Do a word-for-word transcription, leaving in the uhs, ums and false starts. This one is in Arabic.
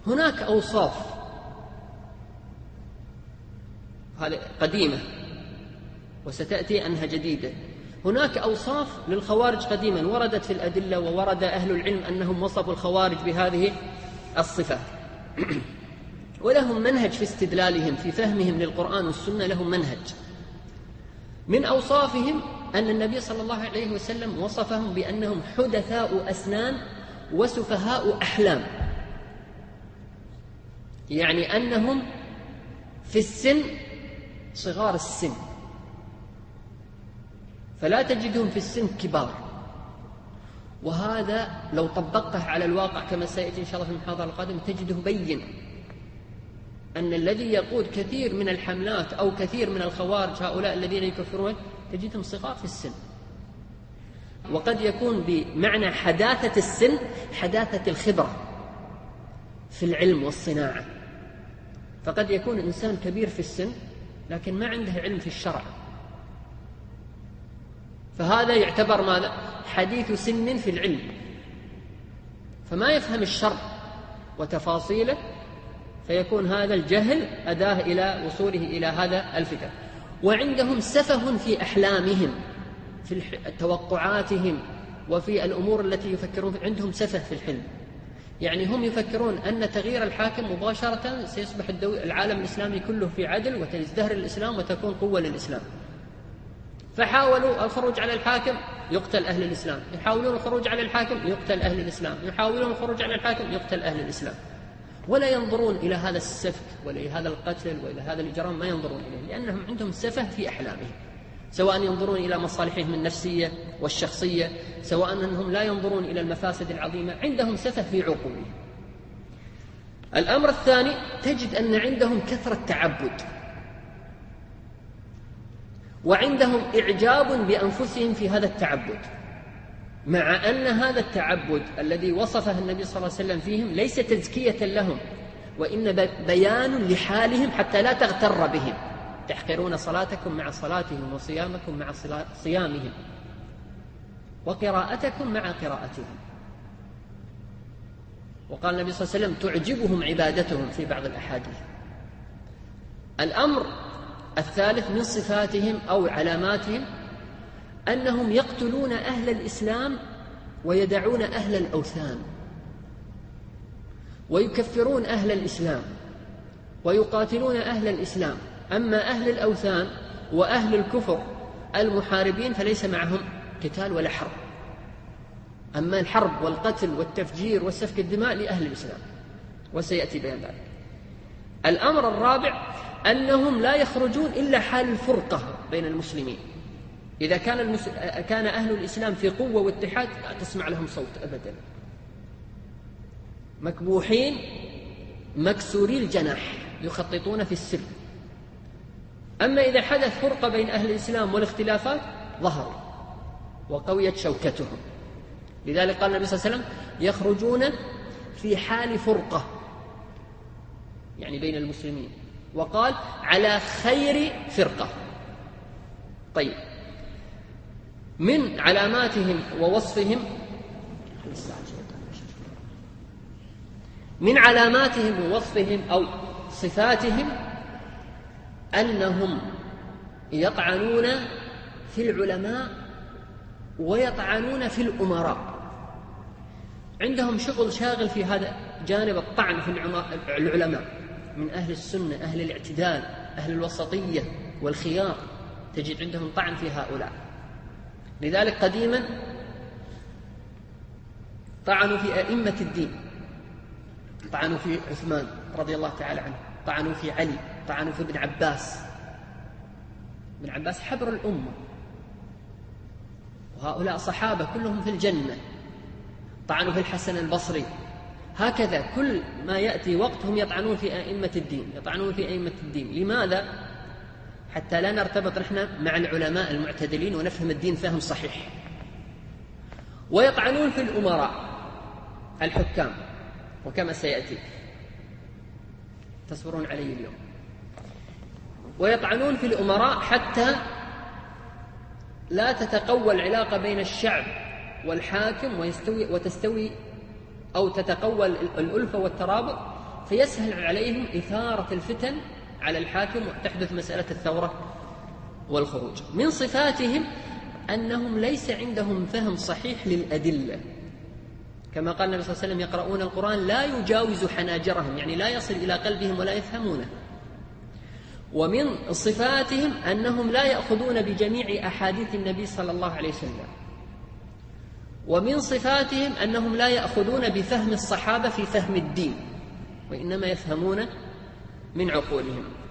هناك أوصاف هذه قديمة وستأتي أنها جديدة. هناك أوصاف للخوارج قديما وردت في الأدلة، وورد أهل العلم أنهم وصفوا الخوارج بهذه الصفات ولهم منهج في استدلالهم، في فهمهم للقرآن والسنة لهم منهج. من أوصافهم أن النبي صلى الله عليه وسلم وصفهم بأنهم حدثاء أسنان وسفهاء أحلام، يعني أنهم في السن صغار السن، فلا تجدهم في السن كبار. وهذا لو طبقته على الواقع كما سيأتي إن شاء الله في المحاضرة القادمة تجده بين أن الذي يقود كثير من الحملات أو كثير من الخوارج هؤلاء الذين يكفرون تجدهم صغار في السن، وقد يكون بمعنى حداثة السن حداثة الخبرة في العلم والصناعة، فقد يكون إنسان كبير في السن لكن ما عنده علم في الشرع، فهذا يعتبر ماذا؟ حديث سن في العلم، فما يفهم الشرع وتفاصيله، فيكون هذا الجهل أداه إلى وصوله إلى هذا الفكر. وعندهم سفه في أحلامهم، في توقعاتهم وفي الأمور التي يفكرون فيها، عندهم سفه في الحلم. يعني هم يفكرون أن تغيير الحاكم مباشرة سيصبح العالم الإسلامي كله في عدل وتزدهر الإسلام وتكون قوة للإسلام، فحاولوا الخروج على الحاكم يقتل أهل الإسلام، يحاولون الخروج على الحاكم يقتل أهل الإسلام، يحاولون الخروج على الحاكم يقتل أهل الإسلام، ولا ينظرون إلى هذا السفك ولا إلى هذا القتل وإلى هذا الإجرام، ما ينظرون إليه، لأنهم عندهم سفه في أحلامهم، سواء ينظرون إلى مصالحهم النفسية والشخصية، سواء أنهم لا ينظرون إلى المفاسد العظيمة، عندهم سفه في عقولهم. الأمر الثاني تجد أن عندهم كثرة تعبد، وعندهم إعجاب بأنفسهم في هذا التعبد، مع أن هذا التعبد الذي وصفه النبي صلى الله عليه وسلم فيهم ليس تزكية لهم، وإن بيان لحالهم حتى لا تغتر بهم. تحقرون صلاتكم مع صلاتهم وصيامكم مع صيامهم وقراءتكم مع قراءتهم. وقال النبي صلى الله عليه وسلم تعجبهم عبادتهم في بعض الأحاديث. الأمر الثالث من صفاتهم أو علاماتهم أنهم يقتلون أهل الإسلام ويدعون أهل الأوثان، ويكفرون أهل الإسلام ويقاتلون أهل الإسلام. أما أهل الأوثان وأهل الكفر المحاربين فليس معهم قتال ولا حرب، أما الحرب والقتل والتفجير والسفك الدماء لأهل الإسلام، وسيأتي بيان ذلك. الأمر الرابع أنهم لا يخرجون إلا حال الفرقة بين المسلمين. إذا كان, المس... كان أهل الإسلام في قوة واتحاد لا تسمع لهم صوت أبدا، مكبوحين مكسوري الجناح يخططون في السر. أما إذا حدث فرقة بين أهل الإسلام والاختلافات ظهروا وقويت شوكتهم. لذلك قال النبي صلى الله عليه وسلم يخرجون في حال فرقة، يعني بين المسلمين، وقال على خير فرقة. طيب، من علاماتهم ووصفهم من علاماتهم ووصفهم أو صفاتهم أنهم يطعنون في العلماء ويطعنون في الأمراء. عندهم شغل شاغل في هذا جانب الطعن في العلماء، من أهل السنة، أهل الاعتدال، أهل الوسطية والخيار، تجد عندهم طعن في هؤلاء. لذلك قديما طعنوا في أئمة الدين، طعنوا في عثمان رضي الله تعالى عنه، طعنوا في علي، طعنوا في ابن عباس. ابن عباس حبر الأمة، وهؤلاء صحابة كلهم في الجنة. طعنوا في الحسن البصري. هكذا كل ما يأتي وقتهم يطعنون في أئمة الدين، يطعنون في أئمة الدين. لماذا؟ حتى لا نرتبط نحن مع العلماء المعتدلين ونفهم الدين فهم صحيح. ويطعنون في الأمراء الحكام، وكما سيأتي تصبرون عليه اليوم. ويطعنون في الأمراء حتى لا تتقوى العلاقة بين الشعب والحاكم ويستوي وتستوي أو تتقوى الألفة والترابط، فيسهل عليهم إثارة الفتن على الحاكم وتحدث مسألة الثورة والخروج. من صفاتهم أنهم ليس عندهم فهم صحيح للأدلة، كما قال النبي صلى الله عليه وسلم: يقرؤون القرآن لا يجاوز حناجرهم، يعني لا يصل إلى قلبهم ولا يفهمونه. ومن صفاتهم أنهم لا يأخذون بجميع أحاديث النبي صلى الله عليه وسلم. ومن صفاتهم أنهم لا يأخذون بفهم الصحابة في فهم الدين، وإنما يفهمون من عقولهم.